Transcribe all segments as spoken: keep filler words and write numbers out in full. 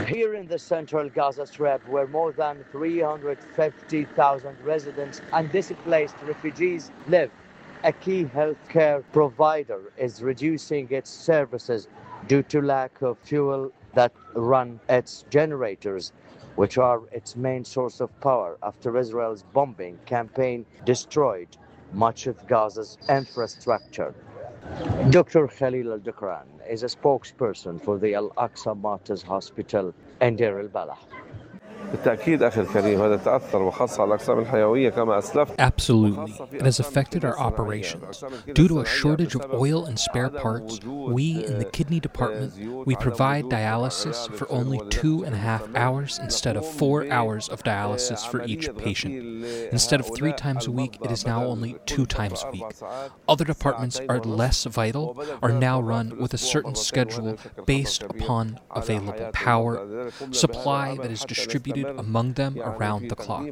Here in the central Gaza Strip, where more than three hundred fifty thousand residents and displaced refugees live, a key healthcare provider is reducing its services due to lack of fuel that run its generators, which are its main source of power after Israel's bombing campaign destroyed much of Gaza's infrastructure. Doctor Khalil Al-Dukran is a spokesperson for the Al-Aqsa Martyrs Hospital in Deir al-Balah. بالتأكيد أخي الكريم هذا تأثر وخاصة على الأقسام الحيوية كما أسلفت. Absolutely. It has affected our operations. Due to a shortage of oil and spare parts, we in the kidney department, we provide dialysis for only two and a half hours instead of four hours of dialysis for each patient. Instead of three times a week, it is now only two times a week. Other departments are less vital, are now run with a certain schedule based upon available power, supply that is distributed among them around the clock.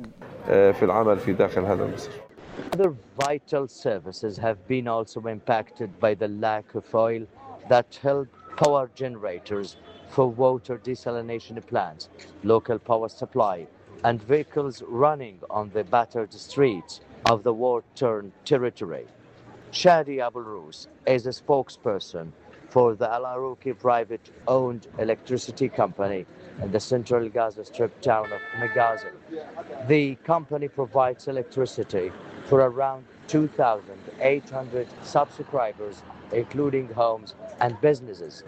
Other vital services have been also impacted by the lack of oil that held power generators for water desalination plants, local power supply, and vehicles running on the battered streets of the war-torn territory. Shadi Abul Rous is a spokesperson for the Al Arouki private-owned electricity company in the central Gaza Strip town of Megazil. The company provides electricity for around two thousand eight hundred subscribers, including homes and businesses.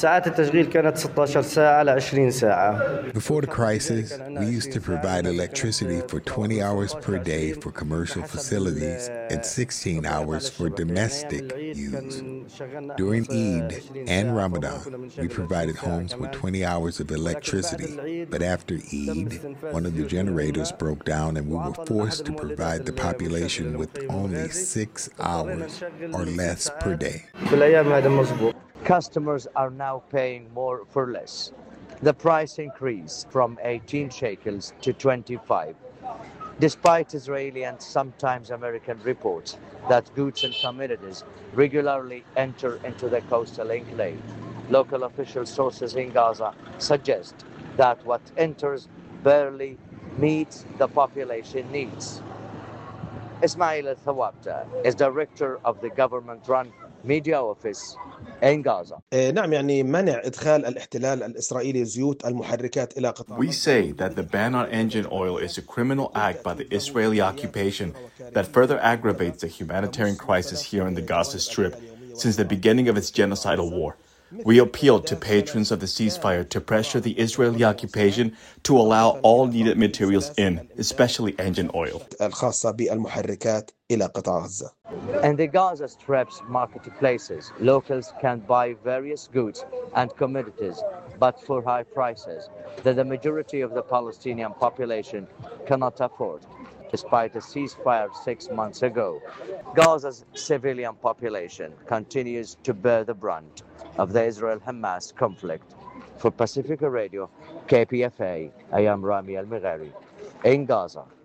Before the crisis, we used to provide electricity for twenty hours per day for commercial facilities and sixteen hours for domestic use. During Eid and Ramadan, we provided homes with twenty hours of electricity. But after Eid, one of the generators broke down and we were forced to provide the population with only six hours or less per day. Customers are now paying more for less. The price increased from eighteen shekels to twenty-five. Despite Israeli and sometimes American reports that goods and commodities regularly enter into the coastal enclave, local official sources in Gaza suggest that what enters barely meets the population needs. Ismail Al-Thawabta is director of the government-run media office in Gaza. نعم يعني منع إدخال الاحتلال الإسرائيلي الزيوت المحركات إلى قطاع. We say that the ban on engine oil is a criminal act by the Israeli occupation that further aggravates the humanitarian crisis here in the Gaza Strip since the beginning of its genocidal war. We appeal to patrons of the ceasefire to pressure the Israeli occupation to allow all needed materials in, especially engine oil. الخاصة بالمحركات إلى قطاع غزة. In the Gaza Strip's marketplaces, locals can buy various goods and commodities, but for high prices that the majority of the Palestinian population cannot afford. Despite a ceasefire six months ago, Gaza's civilian population continues to bear the brunt of the Israel-Hamas conflict. For Pacifica Radio, K P F A, I am Rami Al-Meghari in Gaza.